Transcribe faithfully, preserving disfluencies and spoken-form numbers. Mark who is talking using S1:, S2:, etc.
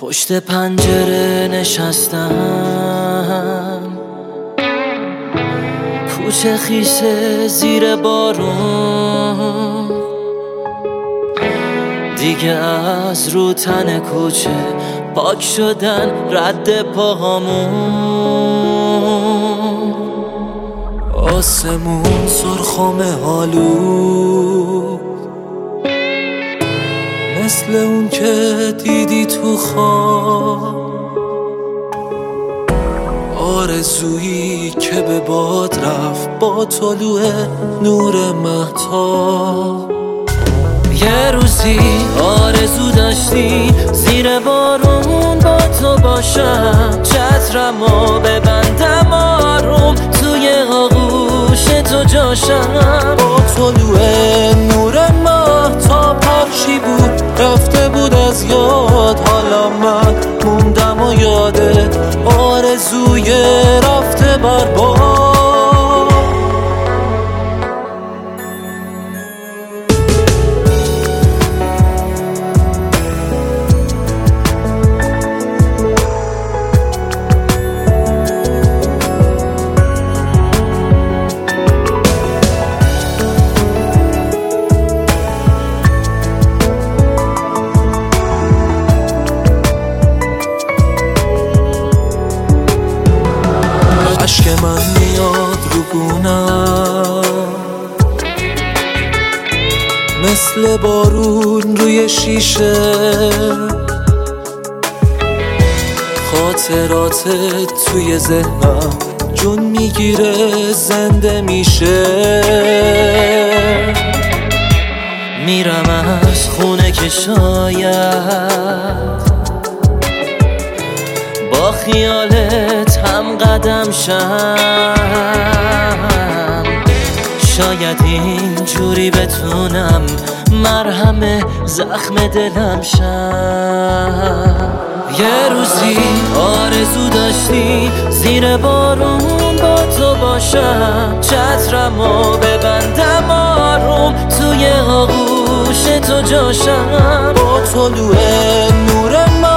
S1: پشت پنجره نشستم، کوچه خیسه زیر بارون، دیگه از رو تن کوچه پاک شدن رد پاهامون. آسمون سرخم آلود مثل اون که دیدی تو خواب، آرزویی که به باد رفت با طلوع نور مهتاب. یه روزی آرزو داشتی زیر بارون با تو باشم، چترمو ببندم آروم توی آغوش تو جاشم.
S2: با طلوع نور مهتاب پخشی بود رفته بود از یاد، حالا من موندم و یاده آرزوی رفته بر باد. عشق من میاد رو گونم مثل بارون روی شیشه، خاطراتت توی ذهنم جون میگیره زنده میشه.
S1: میرم از خونه که شاید با خیالت هم قدم شم، شاید اینجوری بتونم مرهم زخم دلم شم. یه روزی آرزو داشتی زیر بارون با تو باشم، چترمو ببندم آروم توی آغوش تو جاشم.
S2: با طلوع نور